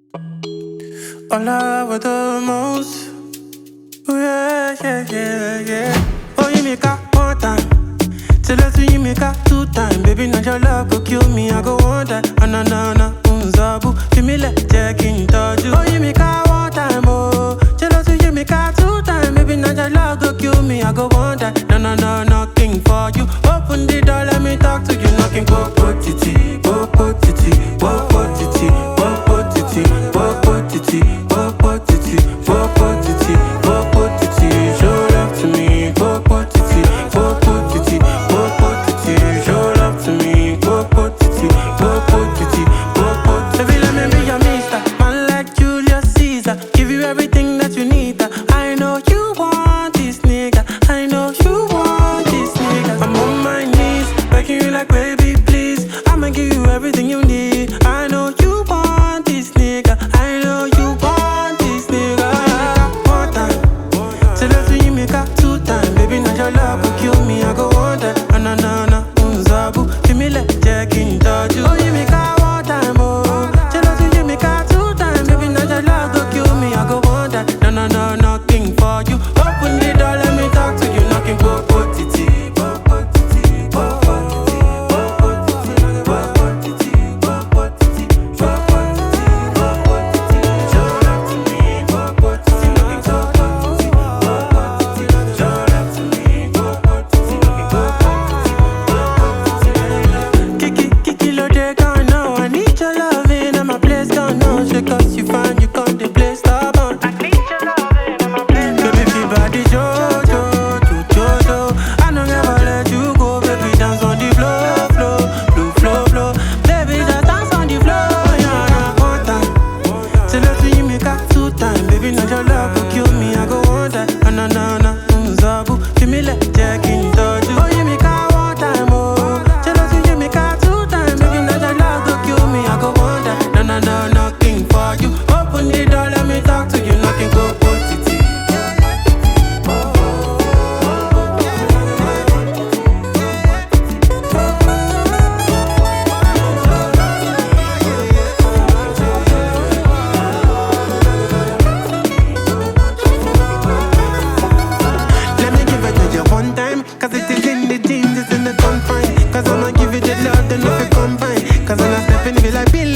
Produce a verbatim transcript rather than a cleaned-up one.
All I want the most. Oh yeah, yeah, yeah, yeah. Oh, you make up one time. Tell us when you make up two time. Baby, not your love go kill me. I go one time. Ah, na na na, unzabu. Give me like check in touch you. Oh, you make up one time. Oh, tell us when you make up two time. Baby, not your love go kill me. I go one time. Na na na, knocking for you. Open the door, let me talk to you. Knocking, go, go, titi, go, go, titi, go, go, titi, go, go, titi, go, go, titi, go, go, titi, go, go, titi, go, go, titi. Show love to me, go, go, titi, go, go, titi, go, go, titi. Show love to me, go, go, titi, go, go, titi, go, go, titi. Baby, let me be your mister, man like Julius Caesar. Give you everything that you need. uh. I know you want this nigga. I know you want this nigga. I'm on my knees, begging you like baby, please. I'ma give you everything you need. I know you want this nigga. I know you want this nigga. One time, till I see you make up two time. Baby, now your love will kill me. I go one time, ah, na na na, unzabu. Give me like check in touch you. Oh, you make up one time, oh. Till I see you make up two time. Baby, now your love will kill me. I go one time, na na na, knocking for you. Open the door, let me talk to you. Knocking, go, go, titi, go, go, titi, go, go, titi, go, go, titi, go, go, titi, go, go, titi, go, go, titi, go, go, titi. Show love to me, go, go, titi, knocking, go, go, titi, go, go, titi. Show love to me, go, go, titi, knocking, go, go, titi, go, go, titi. Kiki, Kiki, lo de gone now. I need your loving and my place gone now. Because you find you come the place stubborn. I need your loving and my place gone now. Baby, feel body Jojo, Jojo. I don't ever let you go. Baby, dance on the floor, floor, flow, flow, flow. Baby, just dance on the floor. Yeah, yeah, one time. Till I see you make up two time. Baby, now your love will kill me. I go one time. Ah, na na na, unzabu. Give me like check in touch you. Oh, you make up one time, oh. Till I see you make up two time. Baby, now your love will kill me. I go one time. Na na na, knocking for you. Open the door, let me talk to you. Knocking, go, go, titi. Let me give it to you one time. Cause it is in the jeans, it's in the confine. Cause I'ma give you the love, then if you combine. Cause when I step in, it feel like Bill